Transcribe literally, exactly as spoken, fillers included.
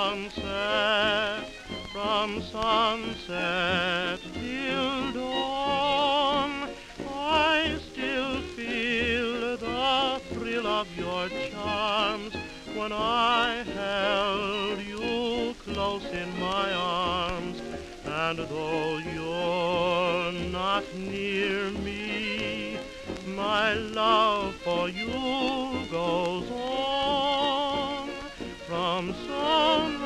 sunset, from sunset till dawn, I still feel the thrill of your charms when I held you close in my arms. And though you're not near me, my love for you goes on from sun